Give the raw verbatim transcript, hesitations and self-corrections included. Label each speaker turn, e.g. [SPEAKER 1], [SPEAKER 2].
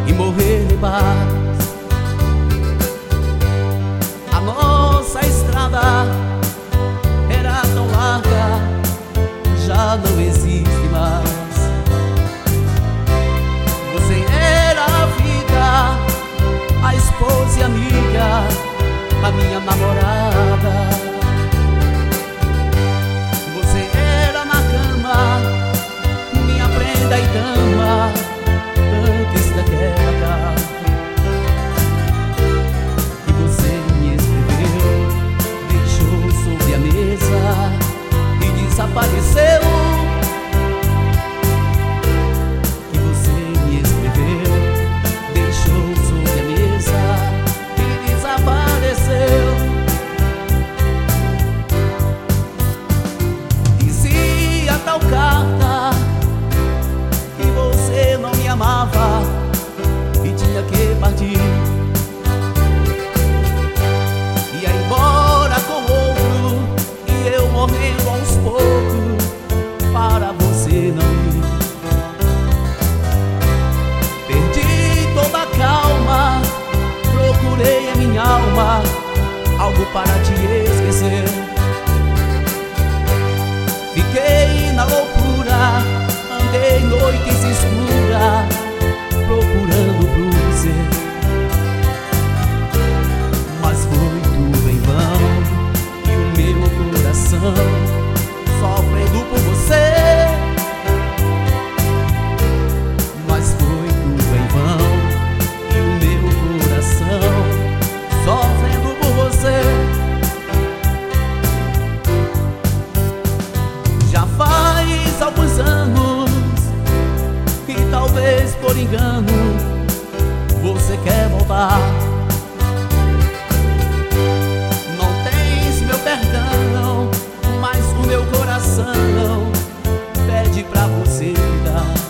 [SPEAKER 1] e morrer em paz. A nossa estrada era tão larga, já não existe mais. Você era a vida, a esposa e amiga, a minha namorada. Você era na cama, minha prenda e dama, antes da guerra. E você me escreveu, deixou sobre a mesa e desapareceu. E você me escreveu, deixou sobre a mesa e desapareceu. Dizia tal carta que você não me amava e tinha que partir. Ia embora com outro e eu morrendo aos poucos para você não ir. Perdi toda a calma, procurei em minha alma algo para te esquecer. Fiquei na loucura, andei noites escuras procurando por você. Mas foi tudo em vão e o meu coração sofrendo por você. Mas foi tudo em vão e o meu coração sofrendo por você. Já faz alguns anos e talvez por engano você quer voltar. Não tens meu perdão, mas o meu coração pede pra você cuidar.